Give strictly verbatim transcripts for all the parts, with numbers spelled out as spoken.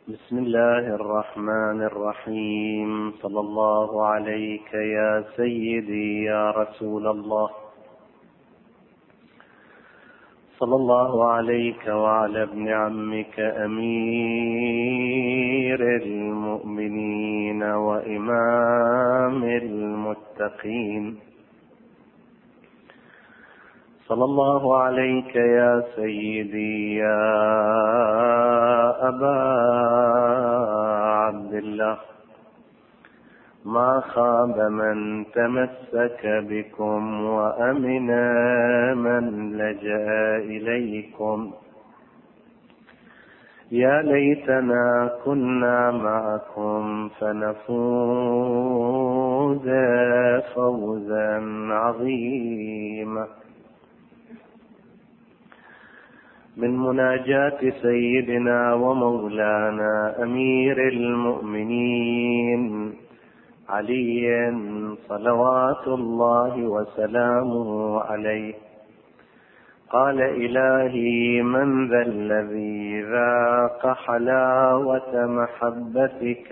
بسم الله الرحمن الرحيم. صلى الله عليك يا سيدي يا رسول الله، صلى الله عليك وعلى ابن عمك أمير المؤمنين وإمام المتقين، صلى الله عليك يا سيدي يا أبا عبد الله. ما خاب من تمسك بكم وأمن من لجأ إليكم. يا ليتنا كنا معكم فنفوز فوزا عظيما. من مناجاة سيدنا ومولانا أمير المؤمنين علي صلوات الله وسلامه عليه. قال: إلهي من ذا الذي ذاق حلاوة محبتك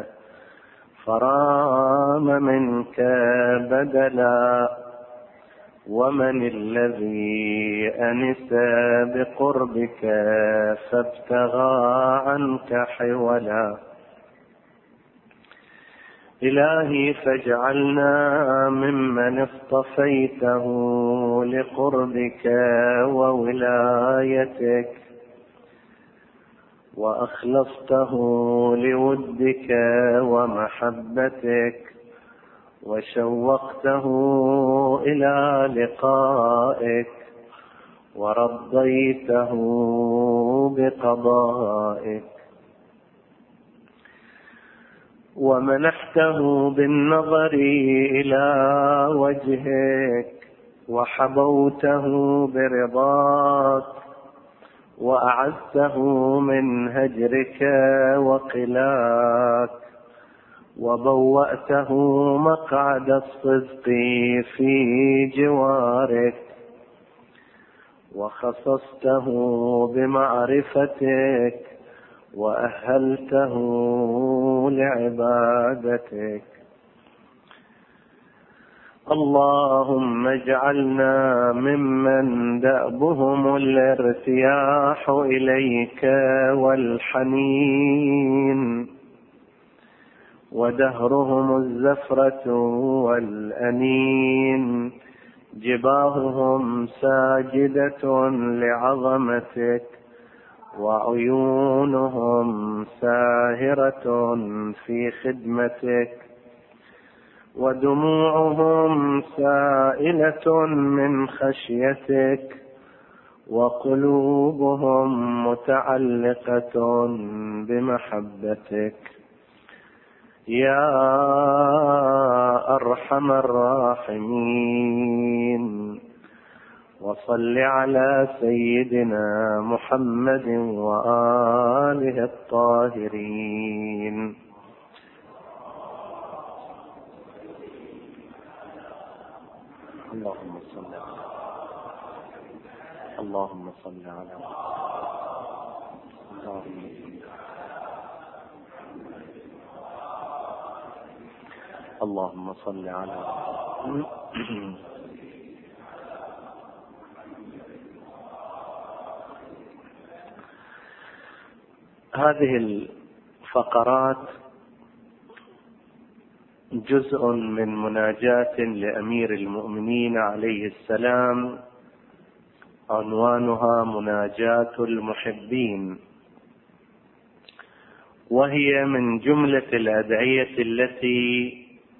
فرام منك بدلا، ومن الذي أنس بقربك فابتغى عنك حولا. إلهي فاجعلنا ممن اصطفيته لقربك وولايتك، وأخلصته لودك ومحبتك، وشوقته إلى لقائك، ورضيته بقضائك، ومنحته بالنظر إلى وجهك، وحبوته برضاك، وأعزته من هجرك وقلاك، وبوأته مقعد الصدق في جوارك، وخصصته بمعرفتك، وأهلته لعبادتك. اللهم اجعلنا ممن دأبهم الارتياح إليك والحنين، ودهرهم الزفرة والأنين، جباههم ساجدة لعظمتك، وعيونهم ساهرة في خدمتك، ودموعهم سائلة من خشيتك، وقلوبهم متعلقة بمحبتك يا أرحم الراحمين. وصل على سيدنا محمد وآله الطاهرين. اللهم صل على اللهم صل على اللهم صل على هذه الفقرات جزء من مناجاة لأمير المؤمنين عليه السلام، عنوانها مناجاة المحبين، وهي من جملة الأدعية التي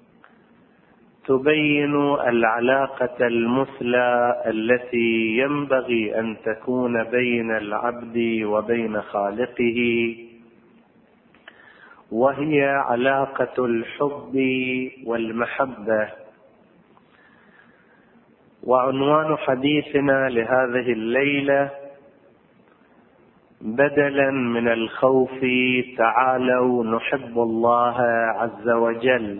تبين العلاقة المثلى التي ينبغي أن تكون بين العبد وبين خالقه، وهي علاقة الحب والمحبة. وعنوان حديثنا لهذه الليلة: بدلا من الخوف تعالوا نحب الله عز وجل.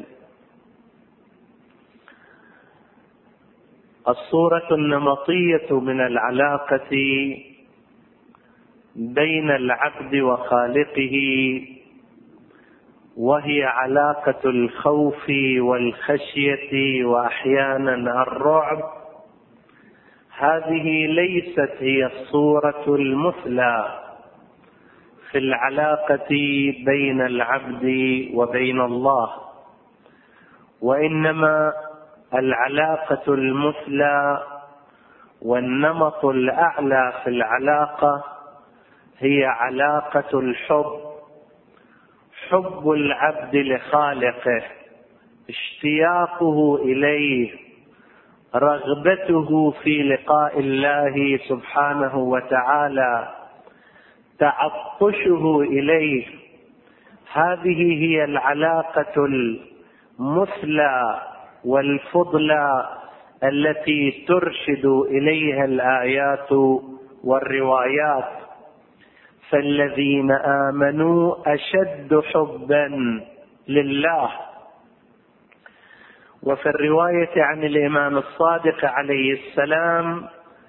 الصورة النمطية من العلاقة بين العبد وخالقه، وهي علاقة الخوف والخشية وأحيانا الرعب، هذه ليست هي الصورة المثلى في العلاقة بين العبد وبين الله، وإنما العلاقة المثلى والنمط الأعلى في العلاقة هي علاقة الحب، حب العبد لخالقه، اشتياقه إليه، رغبته في لقاء الله سبحانه وتعالى، تعطشه إليه. هذه هي العلاقة المثلى والفضلى التي ترشد إليها الآيات والروايات. فالذين آمنوا أشد حبا لله. وفي الرواية عن الإمام الصادق عليه السلام: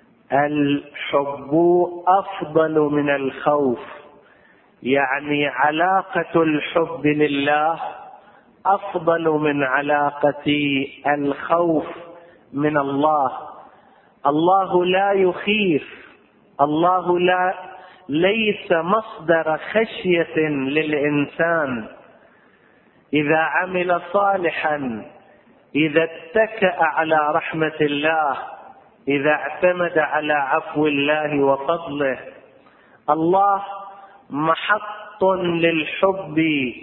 الحب أفضل من الخوف، يعني علاقة الحب لله أفضل من علاقة الخوف من الله. الله لا يخيف، الله لا ليس مصدر خشية للإنسان. إذا عمل صالحا، إذا اتكأ على رحمة الله، إذا اعتمد على عفو الله وفضله، الله محط للحب،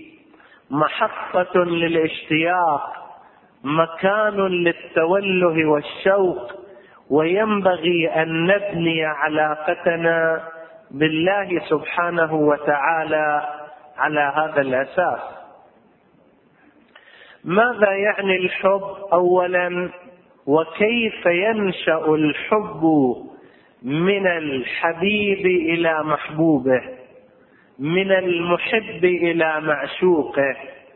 محطة للاشتياق، مكان للتوله والشوق. وينبغي أن نبني علاقتنا بالله سبحانه وتعالى على هذا الأساس. ماذا يعني الحب؟ أولا، وكيف ينشأ الحب من الحبيب إلى محبوبه، من المحب إلى معشوقه؟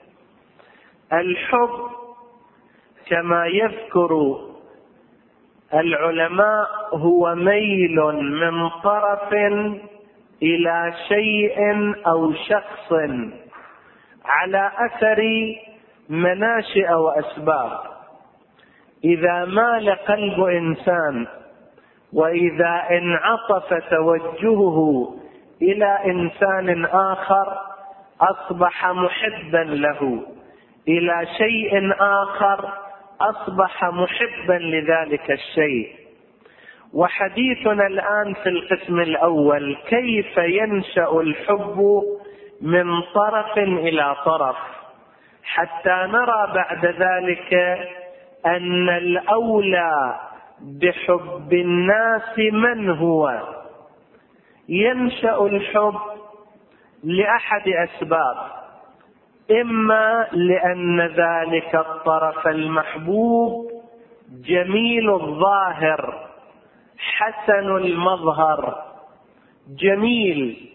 الحب كما يذكر العلماء هو ميل من طرف إلى شيء أو شخص على أثر مناشئ وأسباب. إذا مال قلب إنسان وإذا انعطف توجهه إلى إنسان آخر أصبح محبا له، إلى شيء آخر أصبح محبا لذلك الشيء. وحديثنا الآن في القسم الأول كيف ينشأ الحب من طرف إلى طرف، حتى نرى بعد ذلك أن الأولى بحب الناس من هو. ينشأ الحب لأحد أسباب: إما لأن ذلك الطرف المحبوب جميل الظاهر، حسن المظهر، جميل.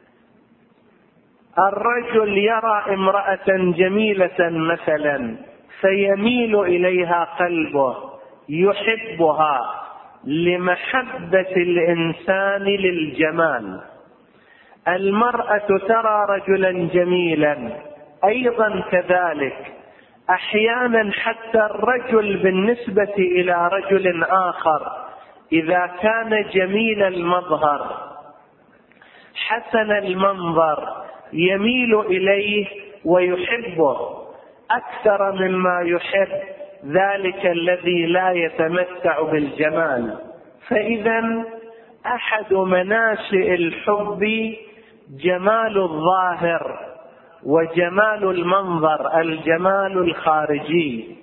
الرجل يرى امرأة جميلة مثلا فيميل إليها قلبه، يحبها لمحبة الإنسان للجمال. المرأة ترى رجلا جميلا أيضا كذلك. أحيانا حتى الرجل بالنسبة إلى رجل آخر إذا كان جميل المظهر حسن المنظر يميل إليه ويحبه أكثر مما يحب ذلك الذي لا يتمتع بالجمال. فإذا أحد مناشئ الحب جمال الظاهر وجمال المنظر، الجمال الخارجي.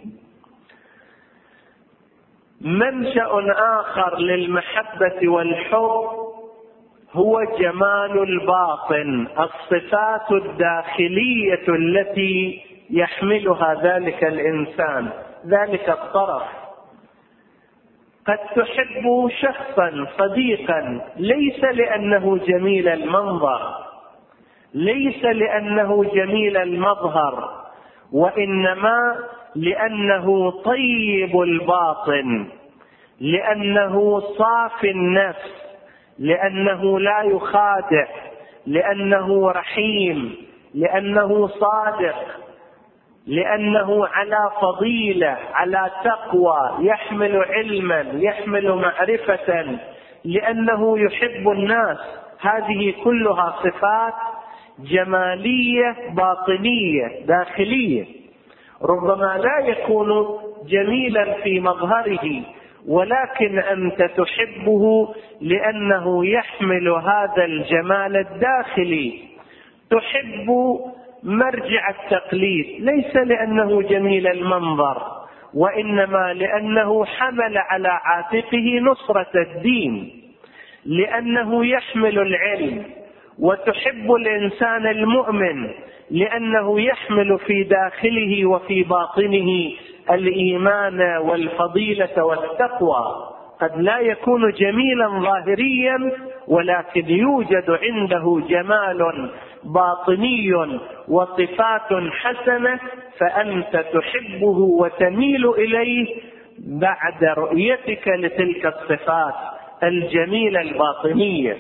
منشأ آخر للمحبة والحب هو جمال الباطن، الصفات الداخلية التي يحملها ذلك الإنسان، ذلك الطرف. قد تحب شخصا صديقا ليس لأنه جميل المنظر، ليس لأنه جميل المظهر، وإنما لأنه طيب الباطن، لأنه صافي النفس، لأنه لا يخادع، لأنه رحيم، لأنه صادق، لأنه على فضيلة، على تقوى، يحمل علما، يحمل معرفة، لأنه يحب الناس. هذه كلها صفات جمالية باطنية داخلية. ربما لا يكون جميلا في مظهره، ولكن أنت تحبه لأنه يحمل هذا الجمال الداخلي. تحب مرجع التقليد ليس لأنه جميل المنظر، وإنما لأنه حمل على عاتقه نصرة الدين، لأنه يحمل العلم. وتحب الإنسان المؤمن لأنه يحمل في داخله وفي باطنه الإيمان والفضيلة والتقوى. قد لا يكون جميلا ظاهريا، ولكن يوجد عنده جمال باطني وصفات حسنة، فأنت تحبه وتميل إليه بعد رؤيتك لتلك الصفات الجميلة الباطنية.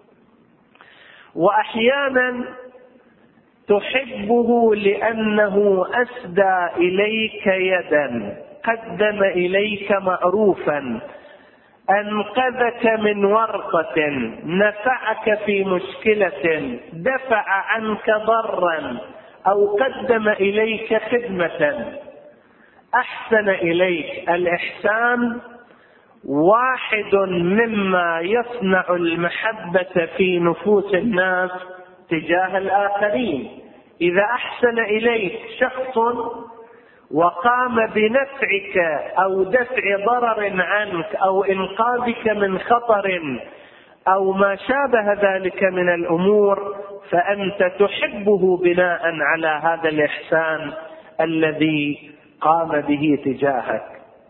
وأحيانا تحبه لأنه أسدى إليك يدا، قدم إليك معروفا، أنقذك من ورطة، نفعك في مشكلة، دفع عنك ضرا، أو قدم إليك خدمة، أحسن إليك. الإحسان واحد مما يصنع المحبة في نفوس الناس تجاه الآخرين. إذا أحسن إليك شخص وقام بنفعك أو دفع ضرر عنك أو إنقاذك من خطر أو ما شابه ذلك من الأمور، فأنت تحبه بناء على هذا الإحسان الذي قام به تجاهك.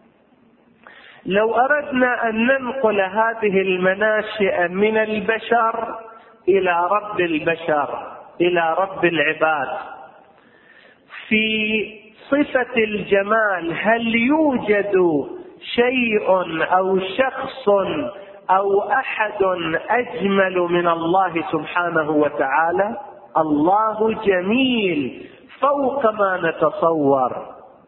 لو أردنا أن ننقل هذه المناشئ من البشر إلى رب البشر، إلى رب العباد، في صفة الجمال، هل يوجد شيء أو شخص أو أحد أجمل من الله سبحانه وتعالى؟ الله جميل فوق ما نتصور.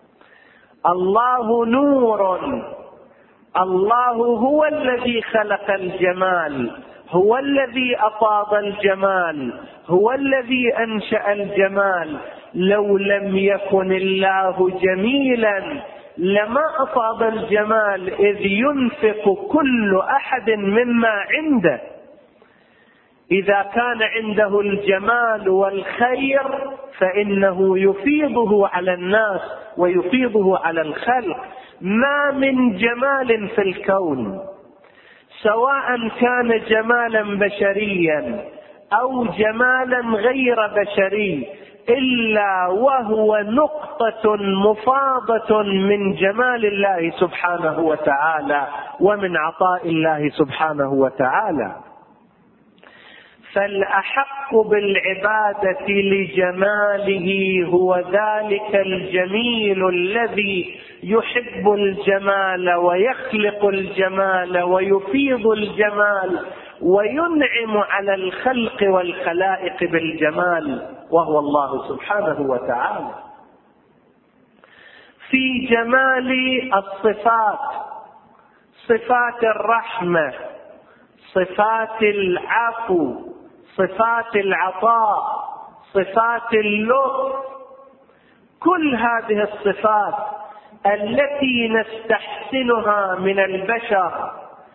الله نور. الله هو الذي خلق الجمال، هو الذي أفاض الجمال، هو الذي أنشأ الجمال. لو لم يكن الله جميلا لما أفاض الجمال، إذ ينفق كل أحد مما عنده. إذا كان عنده الجمال والخير فإنه يفيضه على الناس ويفيضه على الخلق. ما من جمال في الكون، سواء كان جمالا بشريا أو جمالا غير بشري، إلا وهو نقطة مفاضة من جمال الله سبحانه وتعالى ومن عطاء الله سبحانه وتعالى. فالأحق بالعبادة لجماله هو ذلك الجميل الذي يحب الجمال ويخلق الجمال ويفيض الجمال وينعم على الخلق والخلائق بالجمال، وهو الله سبحانه وتعالى. في جمال الصفات، صفات الرحمة، صفات العفو، صفات العطاء، صفات اللطف، كل هذه الصفات التي نستحسنها من البشر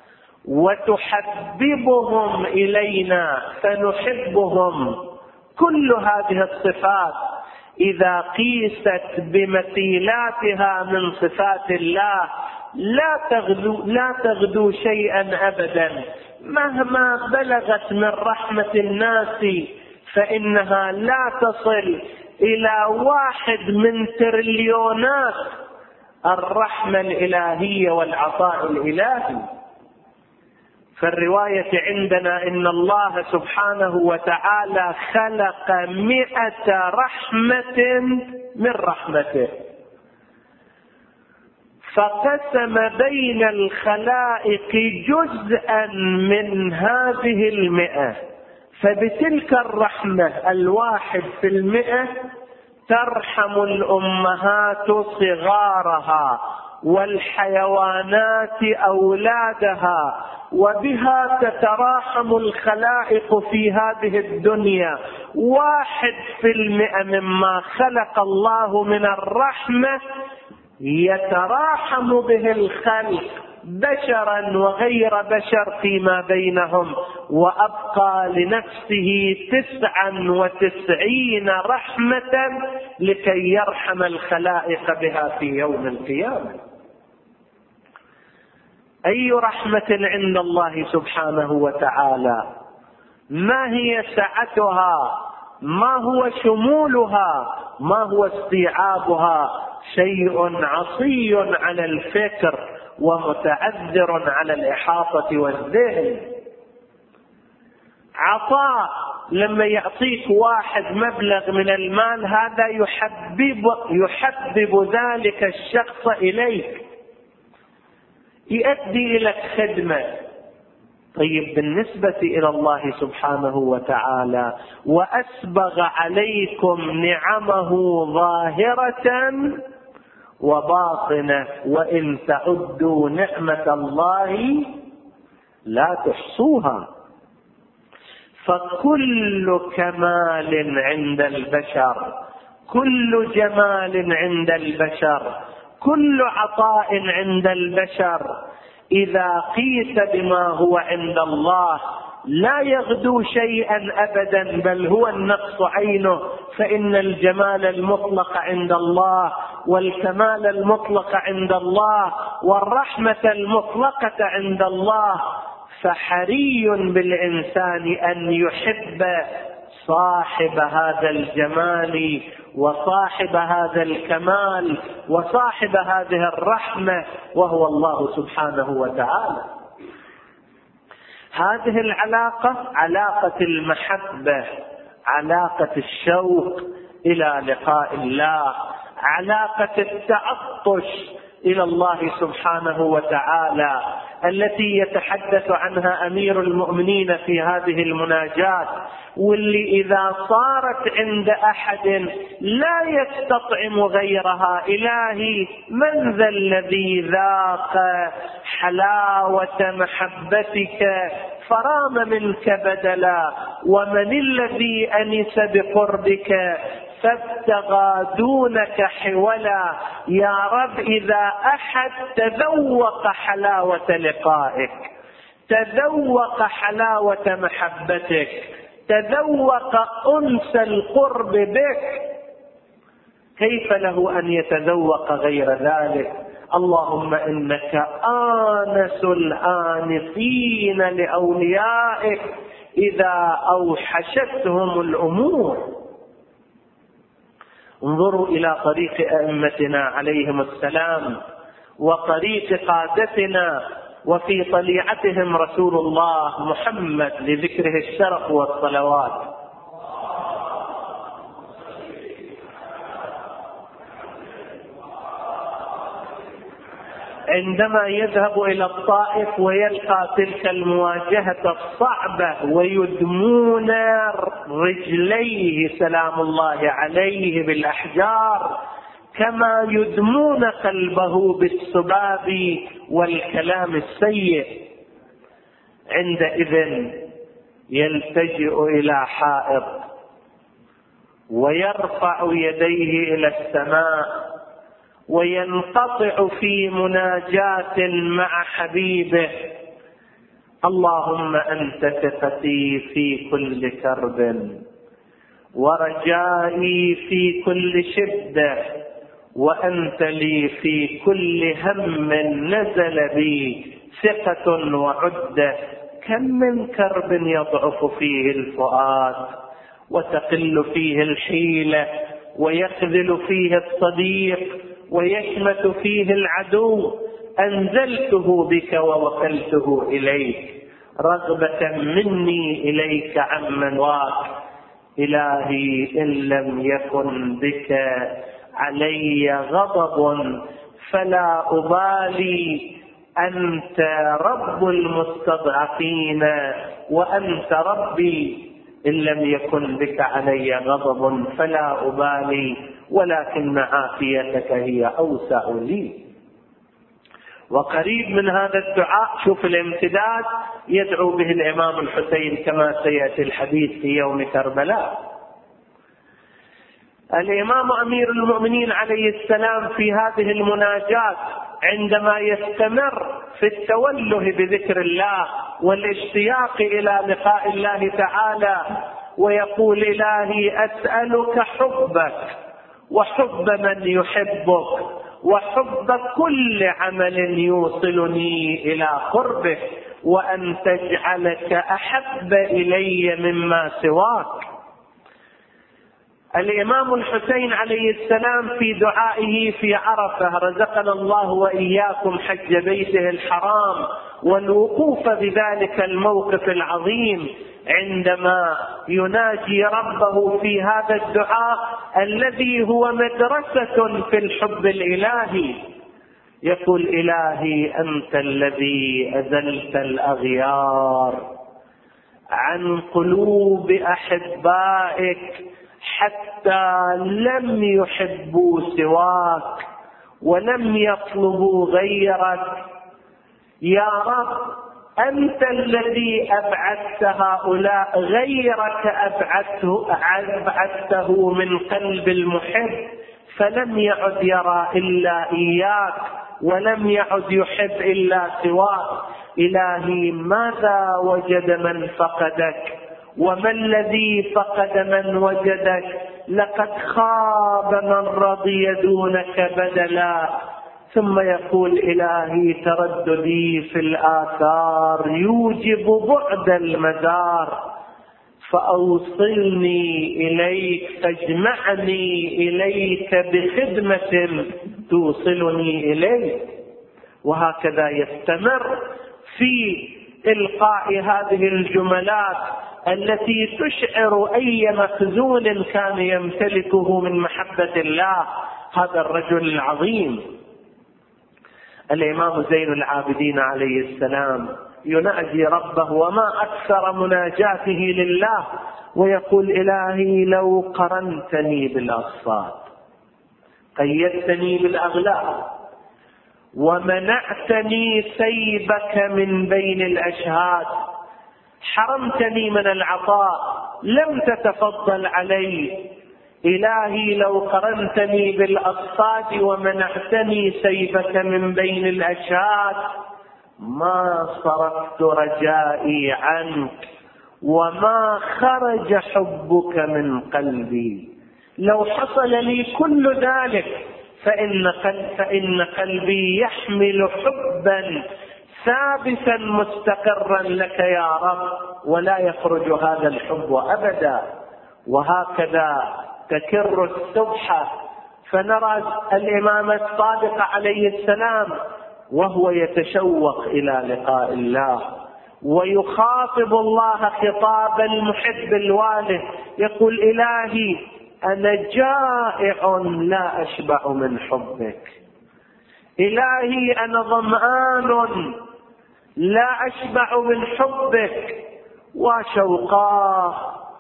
وتحببهم إلينا فنحبهم، كل هذه الصفات إذا قيست بمثيلاتها من صفات الله لا تغدو, لا تغدو شيئا أبدا. مهما بلغت من رحمة الناس فإنها لا تصل إلى واحد من تريليونات الرحمة الإلهية والعطاء الإلهي. فالرواية عندنا إن الله سبحانه وتعالى خلق مئة رحمة من رحمته، فقسم بين الخلائق جزءا من هذه المئة، فبتلك الرحمة الواحد في المئة ترحم الأمهات صغارها والحيوانات أولادها، وبها تتراحم الخلائق في هذه الدنيا. واحد في المئة مما خلق الله من الرحمة يتراحم به الخلق بشرا وغير بشر فيما بينهم، وأبقى لنفسه تسعا وتسعين رحمة لكي يرحم الخلائق بها في يوم القيامة. أي رحمة عند الله سبحانه وتعالى، ما هي سعتها، ما هو شمولها، ما هو استيعابها؟ شيء عصي على الفكر ومتعذر على الإحاطة والذهن. عطاء لما يعطيك واحد مبلغ من المال هذا يحبب, يحبب ذلك الشخص إليك، يؤدي لك خدمة. طيب بالنسبة إلى الله سبحانه وتعالى، وأسبغ عليكم نعمه ظاهرة وباطنة وإن تعدوا نعمة الله لا تحصوها. فكل كمال عند البشر، كل جمال عند البشر، كل عطاء عند البشر إذا قيس بما هو عند الله لا يغدو شيئا أبدا، بل هو النقص عينه. فإن الجمال المطلق عند الله، والكمال المطلق عند الله، والرحمة المطلقة عند الله. فحري بالإنسان أن يحب صاحب هذا الجمال وصاحب هذا الكمال وصاحب هذه الرحمة، وهو الله سبحانه وتعالى. هذه العلاقة علاقة المحبة، علاقة الشوق إلى لقاء الله، علاقة التعطش إلى الله سبحانه وتعالى التي يتحدث عنها أمير المؤمنين في هذه المناجاة، واللي إذا صارت عند أحد لا يستطعم غيرها: إلهي من ذا الذي ذاق حلاوة محبتك فرام منك بدلا، ومن الذي أنس بقربك فابتغى دونك حولا. يا رب إذا أحد تذوق حلاوة لقائك، تذوق حلاوة محبتك، تذوق أنس القرب بك، كيف له أن يتذوق غير ذلك؟ اللهم إنك آنس الآنسين لأوليائك إذا أوحشتهم الأمور. انظروا إلى طريق أئمتنا عليهم السلام وطريق قادتنا، وفي طليعتهم رسول الله محمد لذكره الشرف والصلوات. عندما يذهب إلى الطائف ويلقى تلك المواجهة الصعبة ويدمون رجليه سلام الله عليه بالأحجار كما يدمون قلبه بالسباب والكلام السيء، عندئذ يلتجئ إلى حائط ويرفع يديه إلى السماء وينقطع في مناجاة مع حبيبه: اللهم أنت ثقتي في كل كرب، ورجائي في كل شدة، وأنت لي في كل هم نزل بي ثقة وعدة. كم من كرب يضعف فيه الفؤاد وتقل فيه الحيلة ويخذل فيه الصديق ويشمت فيه العدو، أنزلته بك ووكلته إليك رغبة مني إليك عمن واك. إلهي إن لم يكن بك علي غضب فلا أبالي، أنت رب المستضعفين وأنت ربي، إن لم يكن بك علي غضب فلا أبالي، ولكن عافيتك هي أوسع لي. وقريب من هذا الدعاء شوف الامتداد يدعو به الإمام الحسين كما سيأتي الحديث في يوم كربلاء. الإمام أمير المؤمنين عليه السلام في هذه المناجاة عندما يستمر في التوله بذكر الله والاشتياق إلى لقاء الله تعالى ويقول: إلهي أسألك حبك وحب من يحبك وحب كل عمل يوصلني إلى قربك، وأن تجعلك أحب إلي مما سواك. الإمام الحسين عليه السلام في دعائه في عرفة: رزقنا الله وإياكم حج بيته الحرام، والوقوف بذلك الموقف العظيم عندما يناجي ربه في هذا الدعاء الذي هو مدرسة في الحب الإلهي، يقول: إلهي أنت الذي أزلت الأغيار عن قلوب أحبائك حتى لم يحبوا سواك ولم يطلبوا غيرك. يا رب أنت الذي أبعدت هؤلاء، غيرك أبعدته, أبعدته من قلب المحب، فلم يعد يرى إلا إياك ولم يعد يحب إلا سواك. إلهي ماذا وجد من فقدك، وما الذي فقد من وجدك؟ لقد خاب من رضي دونك بدلا. ثم يقول: إلهي ترددي في الآثار يوجب بعد المدار، فأوصلني إليك، فاجمعني إليك بخدمة توصلني إليك. وهكذا يستمر في إلقاء هذه الجملات التي تشعر أي مخزون كان يمتلكه من محبة الله هذا الرجل العظيم. الإمام زين العابدين عليه السلام يناجي ربه وما أكثر مناجاته لله، ويقول: إلهي لو قرنتني بالأصفاد، قيدتني بالأغلال، ومنعتني سيبك من بين الأشهاد، حرمتني من العطاء، لم تتفضل علي. إلهي لو قرنتني بالأصفاد ومنعتني سيبك من بين الأشهاد ما صرفت رجائي عنك وما خرج حبك من قلبي. لو حصل لي كل ذلك فإن, قلب فإن قلبي يحمل حبا ثابتا مستقرا لك يا رب، ولا يخرج هذا الحب أبدا. وهكذا تكر السبحة، فنرى الإمام الصادق عليه السلام وهو يتشوق إلى لقاء الله ويخاطب الله خطاب المحب الواله، يقول: إلهي أنا جائع لا أشبع من حبك، إلهي أنا ظمآن لا أشبع من حبك، وشوقاه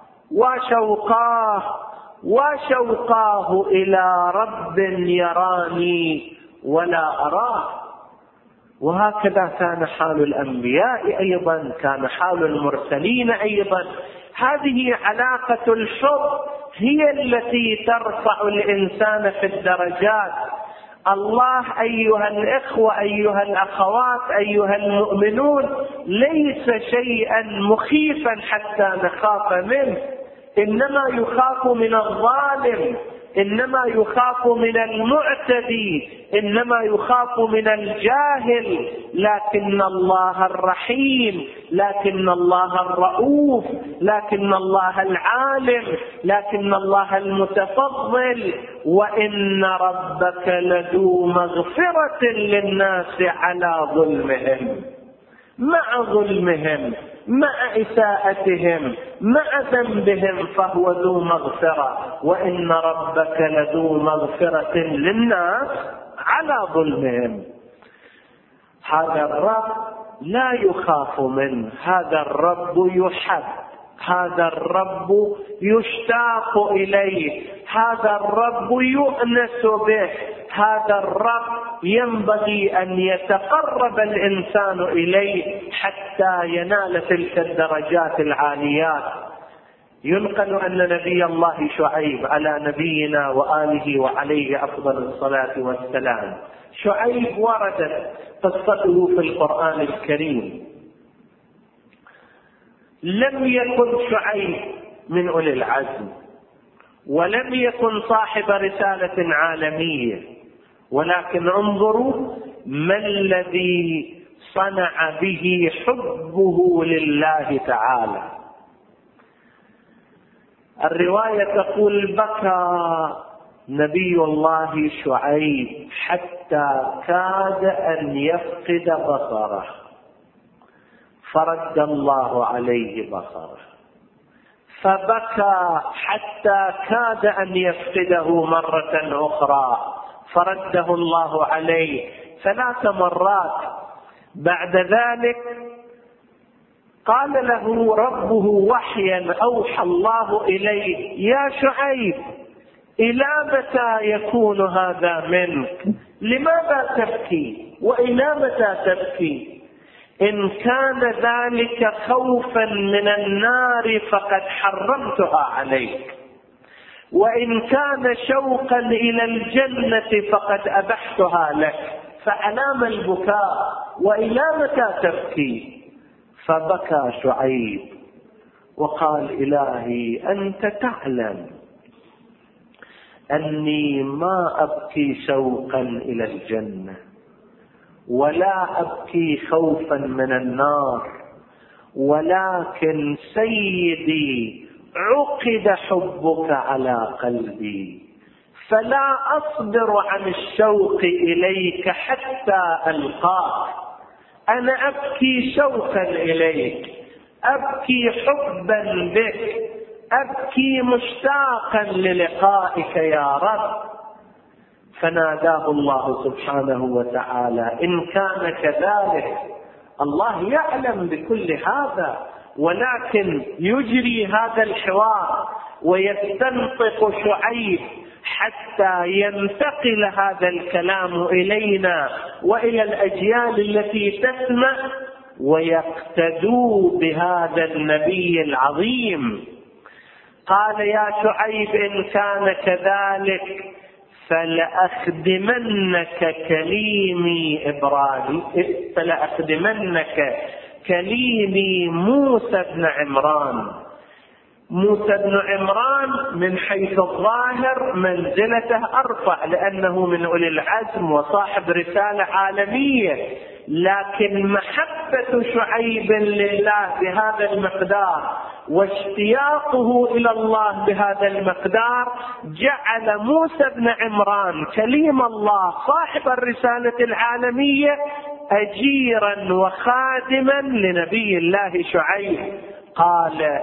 وشوقاه وشوقاه إلى رب يراني ولا أراه. وهكذا كان حال الأنبياء أيضا، كان حال المرسلين أيضا. هذه علاقة الحب هي التي ترفع الإنسان في الدرجات. الله أيها الإخوة أيها الأخوات أيها المؤمنون ليس شيئا مخيفا حتى نخاف منه، إنما يخاف من الظالم، إنما يخاف من المعتدي، إنما يخاف من الجاهل. لكن الله الرحيم، لكن الله الرؤوف، لكن الله العالم، لكن الله المتفضل. وإن ربك لذو مغفرة للناس على ظلمهم، مع ظلمهم، مع إساءتهم، مع ذنبهم، فهو ذو مغفرة. وإن ربك لذو مغفرة للناس على ظلمهم. هذا الرب لا يخاف منه، هذا الرب يحب، هذا الرب يشتاق إليه، هذا الرب يؤنس به، هذا الرب ينبغي أن يتقرب الإنسان إليه حتى ينال تلك الدرجات العاليات. ينقل أن نبي الله شعيب على نبينا وآله وعليه أفضل الصلاة والسلام، شعيب وردت قصته في القرآن الكريم. لم يكن شعيب من أولي العزم، ولم يكن صاحب رسالة عالمية، ولكن انظروا ما الذي صنع به حبه لله تعالى. الرواية تقول: بكى نبي الله شعيب حتى كاد أن يفقد بصره، فرد الله عليه بصره، فبكى حتى كاد أن يفقده مرة أخرى، فرده الله عليه ثلاث مرات. بعد ذلك قال له ربه وحيا أوحى الله إليه: يا شعيب، إلى متى يكون هذا منك؟ لماذا تبكي؟ وإلى متى تبكي؟ إن كان ذلك خوفا من النار فقد حرمتها عليك، وإن كان شوقا إلى الجنة فقد أبحتها لك، فعلام البكاء؟ وإلى متى تبكي؟ فبكى شعيب وقال: إلهي أنت تعلم أني ما أبكي شوقا إلى الجنة، ولا أبكي خوفا من النار، ولكن سيدي عقد حبك على قلبي، فلا أصبر عن الشوق إليك حتى ألقاك. أنا أبكي شوقا إليك، أبكي حبا بك، أبكي مشتاقا للقائك يا رب. فناداه الله سبحانه وتعالى: إن كان كذلك، الله يعلم بكل هذا، ولكن يجري هذا الحوار ويستنطق شعيب حتى ينتقل هذا الكلام إلينا وإلى الأجيال التي تسمع ويقتدوا بهذا النبي العظيم. قال: يا شعيب إن كان كذلك فلأخدمنك كليمي إبراهيم فلأخدمنك كليمي موسى بن عمران. موسى بن عمران من حيث الظاهر منزلته أرفع لأنه من أولي العزم وصاحب رسالة عالمية، لكن محبة شعيب لله بهذا المقدار واشتياقه إلى الله بهذا المقدار جعل موسى بن عمران كليم الله صاحب الرسالة العالمية أجيرا وخادما لنبي الله شعيب. قال: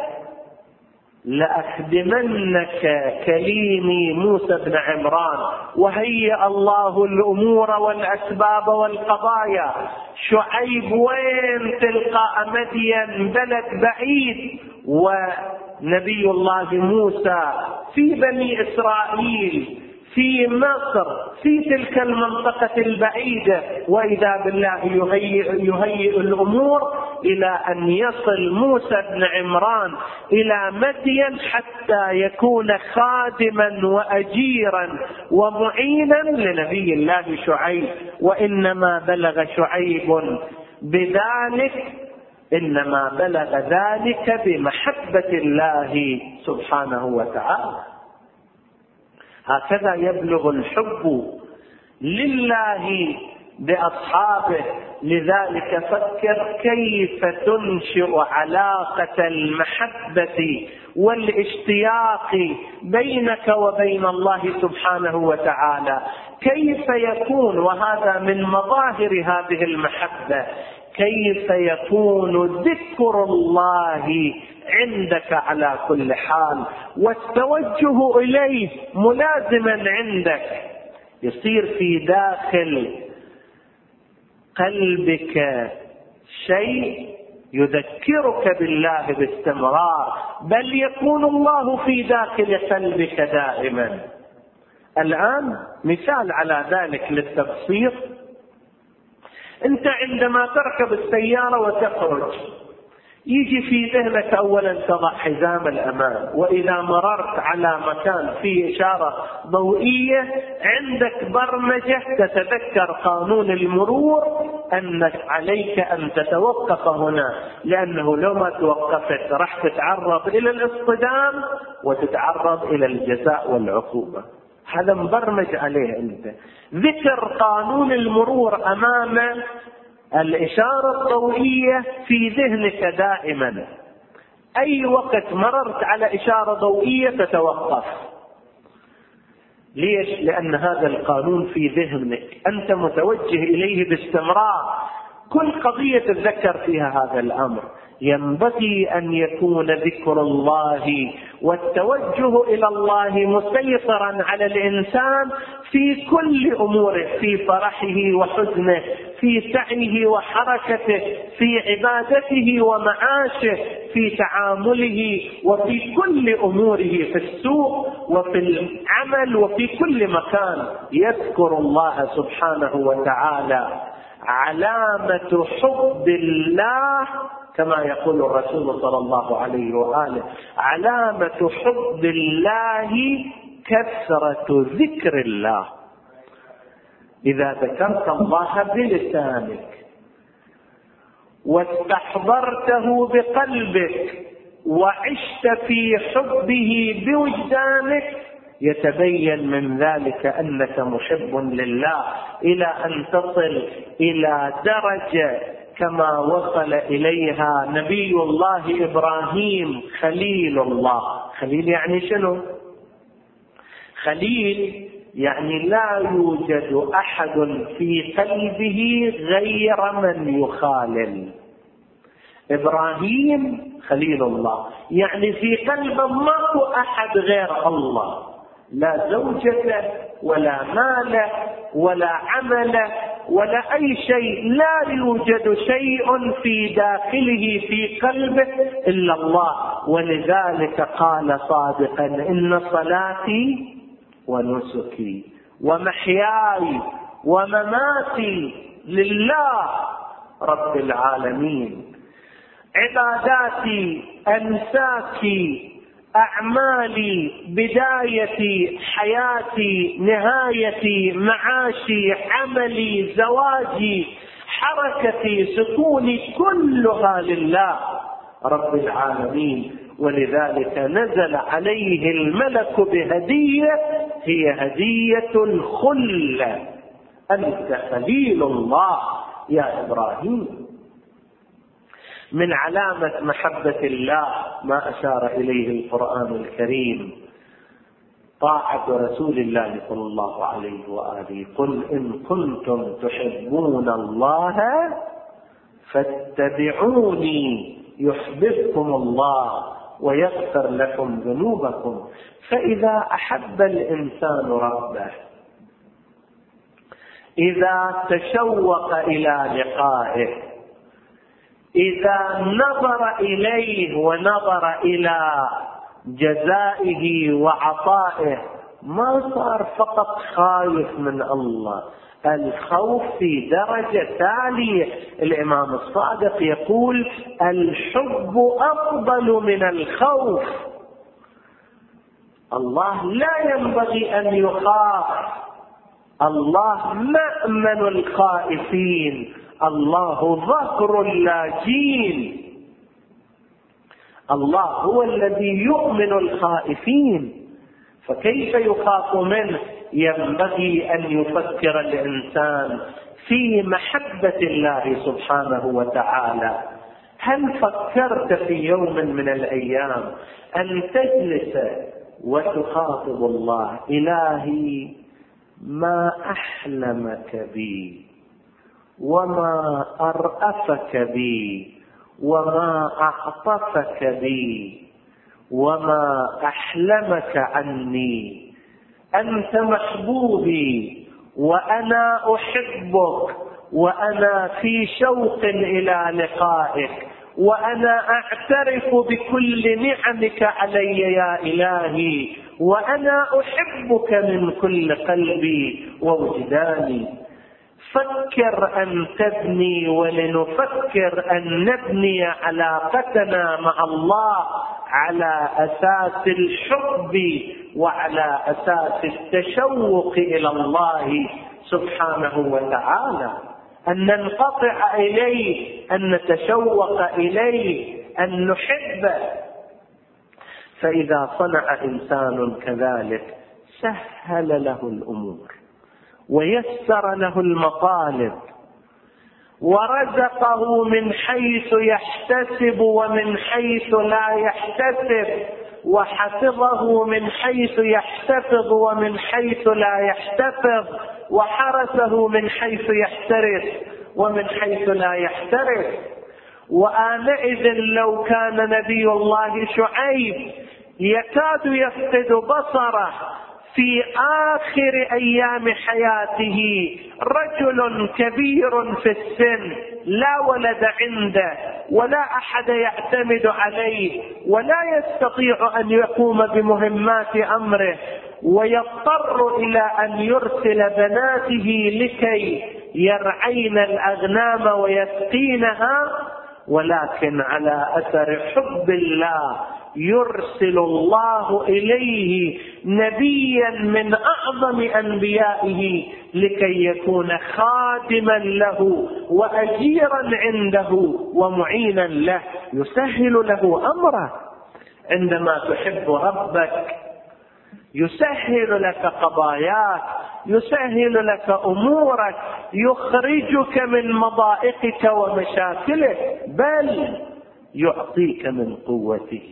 لأخدمنك كليمي موسى بن عمران. وهيأ الله الأمور والأسباب والقضايا. شعيب وين؟ تلقاء مدين، بلد بعيد، ونبي الله موسى في بني إسرائيل في مصر في تلك المنطقة البعيدة. وإذا بالله يهيئ, يهيئ الأمور إلى أن يصل موسى بن عمران إلى مدين حتى يكون خادما وأجيرا ومعينا لنبي الله شعيب. وإنما بلغ شعيب بذلك إنما بلغ ذلك بمحبة الله سبحانه وتعالى. هكذا يبلغ الحب لله بأصحابه. لذلك فكر كيف تنشئ علاقة المحبة والاشتياق بينك وبين الله سبحانه وتعالى. كيف يكون، وهذا من مظاهر هذه المحبة، كيف يكون ذكر الله عندك على كل حال والتوجه إليه ملازما عندك. يصير في داخل قلبك شيء يذكرك بالله باستمرار، بل يكون الله في داخل قلبك دائما. الآن مثال على ذلك للتبسيط: أنت عندما تركب السيارة وتخرج يجي في ذهنك أولا تضع حزام الأمان، وإذا مررت على مكان فيه إشارة ضوئية عندك برمجة تتذكر قانون المرور أنك عليك أن تتوقف هنا، لأنه لو ما توقفت راح تتعرض إلى الاصطدام وتتعرض إلى الجزاء والعقوبة. هذا مبرمج عليه أنت. ذكر قانون المرور أمام الإشارة الضوئية في ذهنك دائما. أي وقت مررت على إشارة ضوئية تتوقف. ليش؟ لأن هذا القانون في ذهنك، أنت متوجه إليه باستمرار. كل قضية تتذكر فيها هذا الأمر. ينبغي أن يكون ذكر الله والتوجه إلى الله مسيطرا على الإنسان في كل أموره، في فرحه وحزنه، في سعيه وحركته، في عبادته ومعاشه، في تعامله وفي كل أموره، في السوق وفي العمل وفي كل مكان يذكر الله سبحانه وتعالى. علامة حب الله كما يقول الرسول صلى الله عليه وآله: علامة حب الله كثرة ذكر الله. إذا ذكرت الله بلسانك واستحضرته بقلبك وعشت في حبه بوجدانك يتبين من ذلك أنك محب لله، إلى أن تصل إلى درجة كما وصل إليها نبي الله إبراهيم خليل الله. خليل يعني شنو؟ خليل يعني لا يوجد أحد في قلبه غير من يخالل. إبراهيم خليل الله يعني في قلبه ماكو أحد غير الله، لا زوجته ولا ماله ولا عمله ولا أي شيء، لا يوجد شيء في داخله في قلبه إلا الله. ولذلك قال صادقا: إن صلاتي ونسكي ومحياي ومماتي لله رب العالمين. عباداتي، أنساكي، أعمالي، بدايتي، حياتي، نهايتي، معاشي، عملي، زواجي، حركتي، سكوني، كلها لله رب العالمين. ولذلك نزل عليه الملك بهدية هي هدية الخلة: أنت خليل الله يا إبراهيم. من علامة محبة الله ما أشار إليه القرآن الكريم طاعة رسول الله صلى الله عليه وآله: قل إن كنتم تحبون الله فاتبعوني يحببكم الله ويغفر لكم ذنوبكم. فإذا أحب الإنسان ربه، إذا تشوق إلى لقائه، إذا نظر إليه ونظر إلى جزائه وعطائه، ما صار فقط خايف من الله، الخوف في درجة تالية. الإمام الصادق يقول: الحب أفضل من الخوف. الله لا ينبغي أن يخاف، الله مأمن الخائفين، الله ظهر اللاجين، الله هو الذي يؤمن الخائفين، فكيف يخاف منه؟ ينبغي أن يفكر الإنسان في محبة الله سبحانه وتعالى. هل فكرت في يوم من الأيام أن تجلس وتخاطب الله: إلهي ما أحلمك بي وما أرأفك بي وما أعطفك بي وما أحلمك عني، أنت محبوبي وأنا أحبك، وأنا في شوق إلى لقائك، وأنا أعترف بكل نعمك علي يا إلهي، وأنا أحبك من كل قلبي ووجداني. فكر أن تبني ولنفكر أن نبني علاقتنا مع الله على أساس الحب وعلى أساس التشوق إلى الله سبحانه وتعالى، أن ننقطع إليه، أن نتشوق إليه، أن نحبه. فإذا صنع إنسان كذلك سهل له الأمور ويسر له المطالب ورزقه من حيث يحتسب ومن حيث لا يحتسب، وحفظه من حيث يحتفظ ومن حيث لا يحتفظ، وحرسه من حيث يحترس ومن حيث لا يحترس. وآنئذ لو كان نبي الله شعيب يكاد يفقد بصره في آخر أيام حياته، رجل كبير في السن لا ولد عنده ولا أحد يعتمد عليه ولا يستطيع أن يقوم بمهمات أمره، ويضطر إلى أن يرسل بناته لكي يرعين الأغنام ويسقينها، ولكن على أثر حب الله يرسل الله إليه نبيا من أعظم أنبيائه لكي يكون خادما له وأجيرا عنده ومعينا له، يسهل له أمره. عندما تحب ربك يسهل لك قضاياك، يسهل لك أمورك، يخرجك من مضائقك ومشاكلك، بل يعطيك من قوته.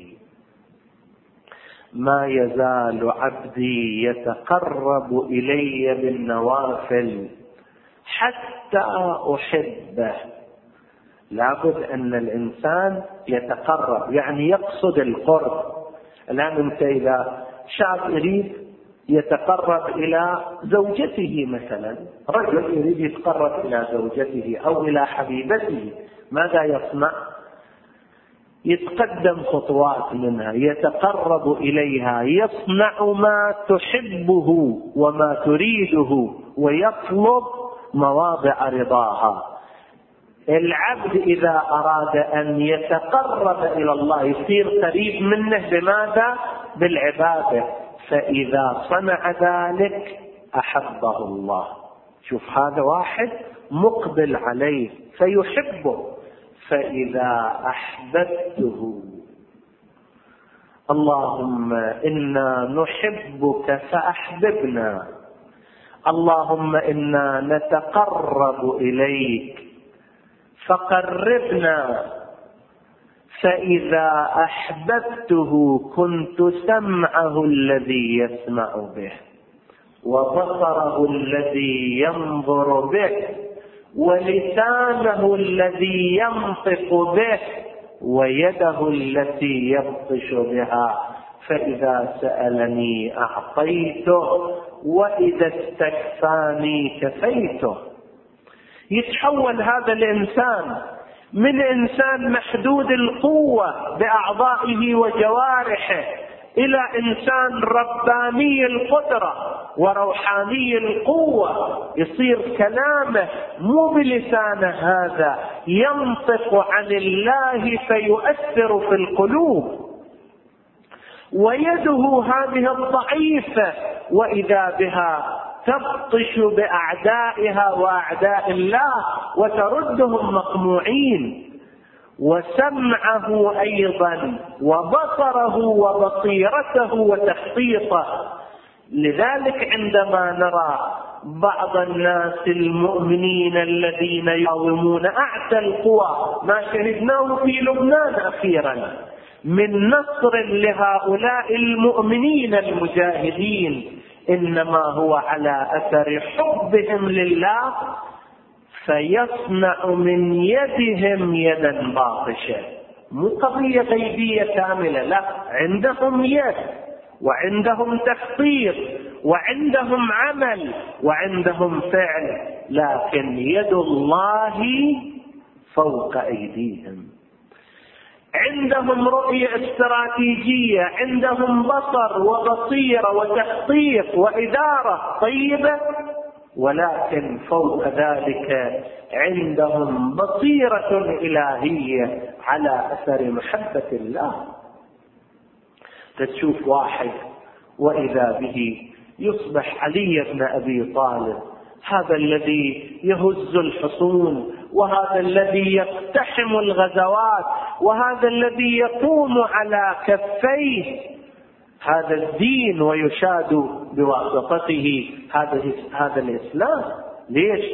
ما يزال عبدي يتقرب إلي بالنوافل حتى أحبه. لابد أن الإنسان يتقرب، يعني يقصد القرب. الآن أنت إذا شاب يريد يتقرب إلى زوجته مثلا، رجل يريد يتقرب إلى زوجته أو إلى حبيبته، ماذا يصنع؟ يتقدم خطوات منها، يتقرب إليها، يصنع ما تحبه وما تريده، ويطلب مواضع رضاها. العبد إذا أراد أن يتقرب إلى الله يصير قريب منه بماذا؟ بالعبادة. فإذا صنع ذلك أحبه الله. شوف هذا واحد مقبل عليه فيحبه. فإذا أحببته، اللهم إنا نحبك فأحببنا، اللهم إنا نتقرب إليك فقربنا. فإذا أحببته كنت سمعه الذي يسمع به، وبصره الذي ينظر به، ولسانه الذي ينطق به، ويده التي يبطش بها. فإذا سألني أعطيته، وإذا استكفاني كفيته. يتحول هذا الإنسان من إنسان محدود القوة بأعضائه وجوارحه إلى إنسان رباني القدرة وروحاني القوة. يصير كلامه مو بلسانه هذا، ينطق عن الله فيؤثر في القلوب. ويده هذه الضعيفة وإذا بها تبطش بأعدائها وأعداء الله وتردهم مقموعين. وسمعه أيضا، وبصره وبصيرته وتخطيطه. لذلك عندما نرى بعض الناس المؤمنين الذين يقاومون أعتى القوى، ما شهدناه في لبنان أخيرا من نصر لهؤلاء المؤمنين المجاهدين، إنما هو على أثر حبهم لله، فيصنع من يدهم يدا باطشة. مو قضية غيبية كاملة، لا، عندهم يد وعندهم تخطيط وعندهم عمل وعندهم فعل، لكن يد الله فوق أيديهم. عندهم رؤية استراتيجية، عندهم بصر وبصيرة وتخطيط وإدارة طيبة، ولكن فوق ذلك عندهم بصيرة إلهية على أثر محبة الله. تشوف واحد وإذا به يصبح علي بن أبي طالب، هذا الذي يهز الحصون، وهذا الذي يقتحم الغزوات، وهذا الذي يقوم على كفيه هذا الدين ويشاد بواسطته هذا هذا الإسلام. ليش؟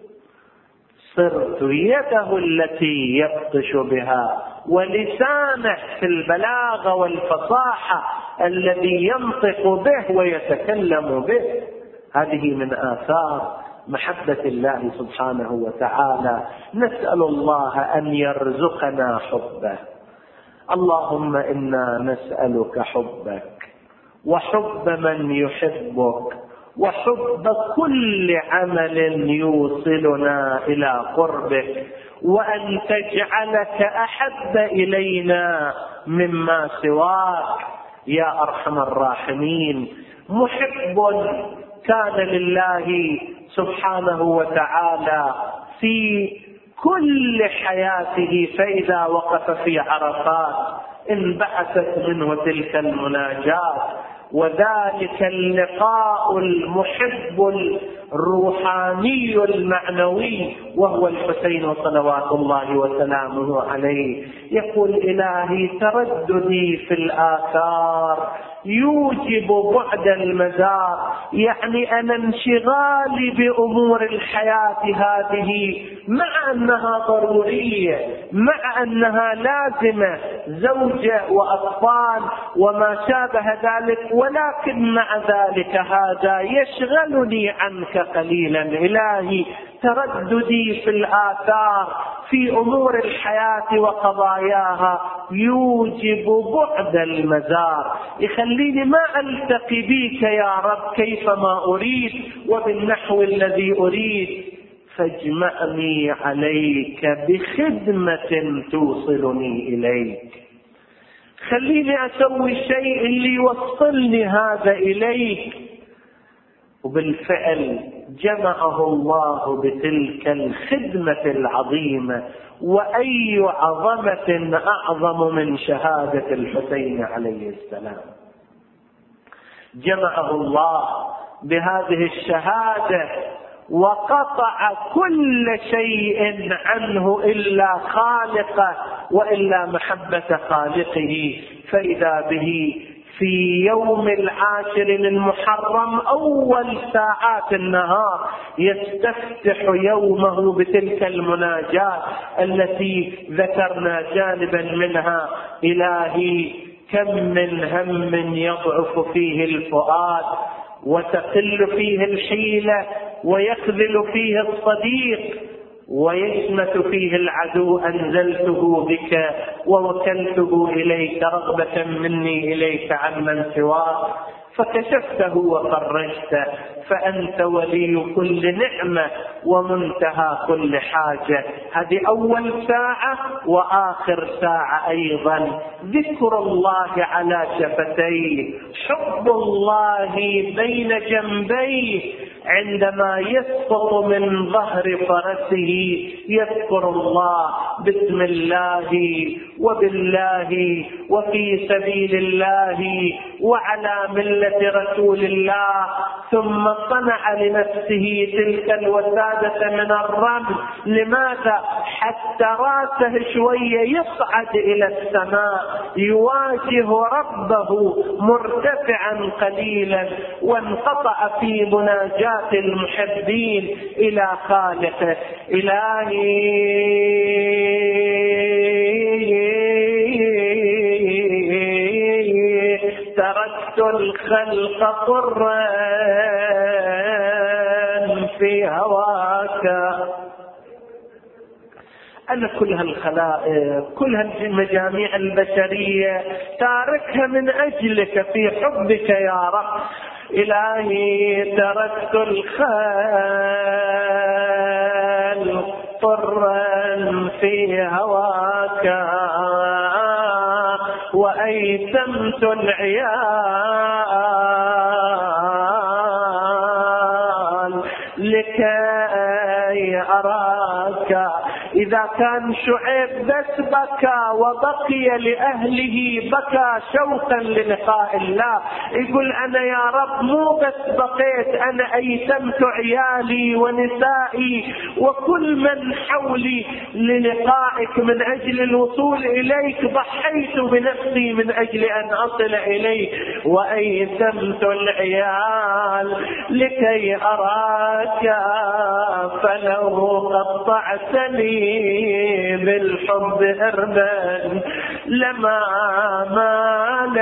صرت يده التي يبطش بها ولسانه في البلاغة والفصاحة الذي ينطق به ويتكلم به. هذه من آثار محبة الله سبحانه وتعالى. نسأل الله أن يرزقنا حبه. اللهم إنا نسألك حبك وحب من يحبك وحب كل عمل يوصلنا إلى قربك، وأن تجعلك أحب إلينا مما سواك يا أرحم الراحمين. محب كان لله سبحانه وتعالى في كل حياته، فإذا وقف في عرفات انبعثت منه تلك المناجاة، وذلك اللقاء المحب الروحاني المعنوي وهو الحسين صلوات الله وسلامه عليه. يقول إلهي ترددي في الآثار يوجب بعد المزار، يعني أنا انشغالي بأمور الحياة هذه مع أنها ضرورية، مع أنها لازمة، زوجة وأطفال وما شابه ذلك، ولكن مع ذلك هذا يشغلني عنك قليلا. إلهي ترددي في الآثار في أمور الحياة وقضاياها يوجب بعد المزار، يخليني ما ألتقي بك يا رب كيفما أريد وبالنحو الذي أريد، فاجمعني عليك بخدمة توصلني إليك. خليني أسوي الشيء اللي يوصلني هذا إليك. وبالفعل جمعه الله بتلك الخدمة العظيمة. وأي عظمة أعظم من شهادة الحسين عليه السلام. جمعه الله بهذه الشهادة وقطع كل شيء عنه إلا خالقه وإلا محبة خالقه، فإذا به في يوم العاشر المحرم أول ساعات النهار يستفتح يومه بتلك المناجاة التي ذكرنا جانبا منها. إلهي كم من هم يضعف فيه الفؤاد وتقل فيه الحيلة ويخذل فيه الصديق ويشمت فيه العدو، أنزلته بك ووكلته إليك رغبة مني إليك عمن سواك، فكشفته وفرجته، فأنت ولي كل نعمة ومنتهى كل حاجة. هذه أول ساعة وآخر ساعة أيضا. ذكر الله على شفتيه، حب الله بين جنبيه، عندما يسقط من ظهر فرسه يذكر الله بسم الله وبالله وفي سبيل الله وعلى ملة رسول الله، ثم صنع لنفسه تلك الوسادة من الرمل. لماذا؟ حتى راسه شوية يصعد إلى السماء يواجه ربه مرتفعا قليلا، وانقطع في مناجاة المحبين إلى خالقه. إلهي تركت الخلق قرا في هواك. أنا كل هالخلائق كل هالمجاميع البشرية تاركها من أجلك في حبك يا رب. إلهي تركت الخيل طرا في هواك وأيتمت العيال لكي أراك. إذا كان شعيب بس بكى وبقي لأهله بكى شوقا للقاء الله، يقول أنا يا رب مو بس بقيت، أنا أيتمت عيالي ونسائي وكل من حولي للقائك من أجل الوصول إليك، ضحيت بنفسي من أجل أن أصل إليك، وأيتمت العيال لكي أراك. فلو قطعتني بالحب إربا لما مال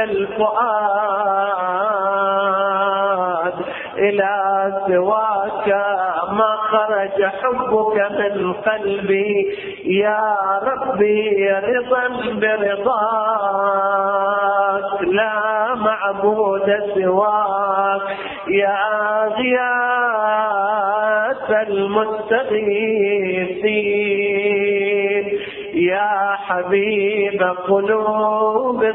الفؤاد إلى سواك، ما خرج حبك من قلبي يا ربي رضا برضاك، لا معبود سواك يا غياث المستغيثين، يا حبيب قلوب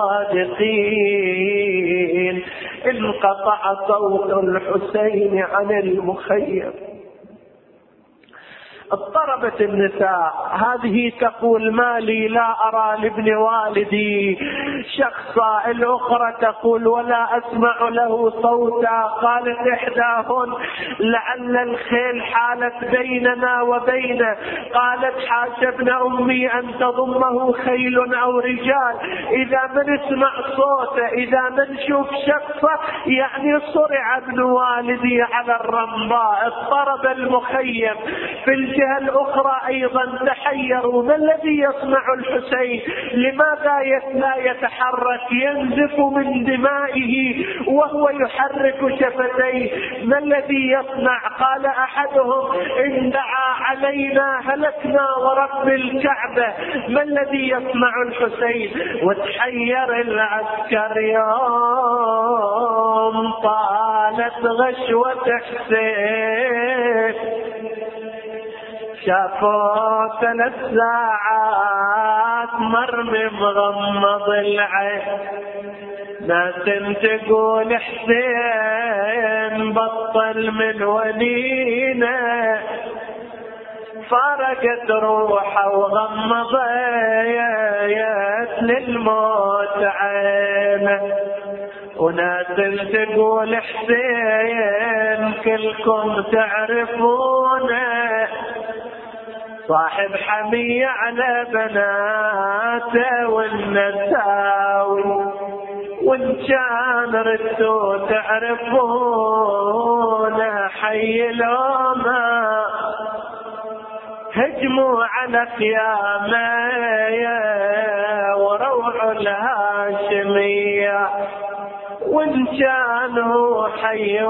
الصادقين. انقطع صوت الحسين عن المخيم. اضطربت النساء، هذه تقول ما لي لا أرى لابن والدي شخصا، الأخرى تقول ولا أسمع له صوتا. قالت إحداهن لعل الخيل حالت بيننا وبينه. قالت حاش ابن أمي أن تضمه خيل أو رجال، إذا ما نسمع صوته إذا ما نشوف شخصه يعني صرع ابن والدي على الرمضاء. اضطرب المخيم. في الجهة الأخرى أيضا تحيروا، ما الذي يصنع الحسين؟ لماذا لا يتحرك؟ ينزف من دمائه وهو يحرك شفتيه، ما الذي يصنع؟ قال أحدهم إن دعا علينا هلكنا ورب الكعبة، ما الذي يصنع الحسين؟ وتحير العسكر يوم طالت غشوة حسين، شافوا ثلاث ساعات مرمي مغمض العين، ناس تقول حسين بطل من ونينه، فارقت روحه وغمضت للموت عينه، وناس تقول حسين كلكم تعرفونه، صاحب حمية على بناته والنساوي، وإن كان ردوا تعرفونه حي لوما هجموا على خيامه وروعوا الهاشمية، وإن كانوا حي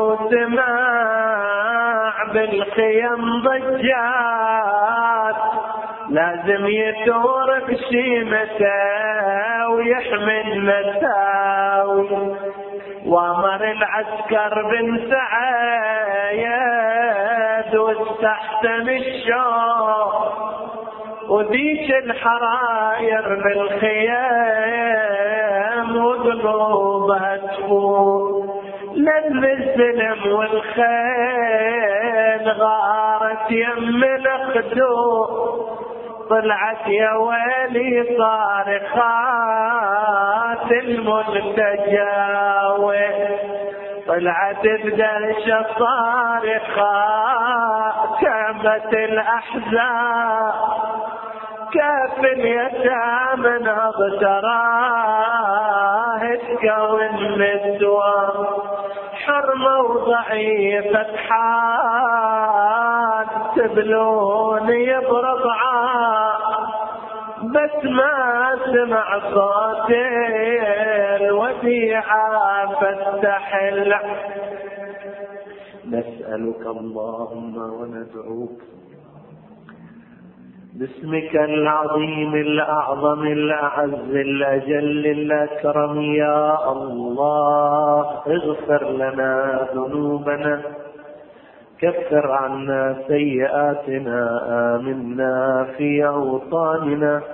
وسماع بالخيم ضجات لازم يثور بشيمته ويحمي المساوي. وامر العسكر بن سعيد واستحسن الشوق، وذيك الحراير بالخيام وقلوبها تفور، لم السلم والخيل غارت يم الخدود، طلعت يا ويلي صارخات الملتجاوي، طلعت بدهشة صارخات كامت الأحزاب، كاف اليتامى نهض تراه تكون الدوام، حرمة وضعيفة حال تبلوني برضعاء، بس ما سمع صوت الوديعة فتح العين. نسألك اللهم وندعوك باسمك العظيم الأعظم الأعز الأجل الأكرم يا الله اغفر لنا ذنوبنا، كفر عنا سيئاتنا، آمنا في أوطاننا،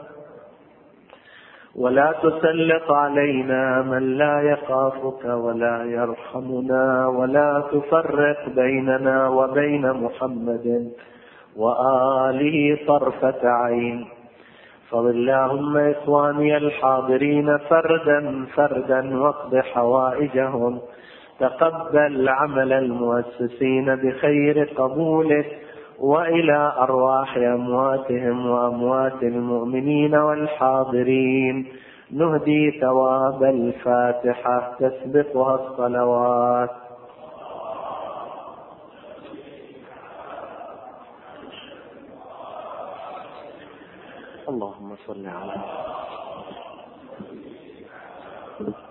ولا تسلط علينا من لا يخافك ولا يرحمنا، ولا تفرق بيننا وبين محمد وآله طرفة عين. فضل اللهم إخواني الحاضرين فردا فردا واقض حوائجهم، تقبل عمل المؤسسين بخير قبوله، وإلى أرواح أمواتهم وأموات المؤمنين والحاضرين نهدي ثواب الفاتحة تسبقها الصلوات. اللهم صل على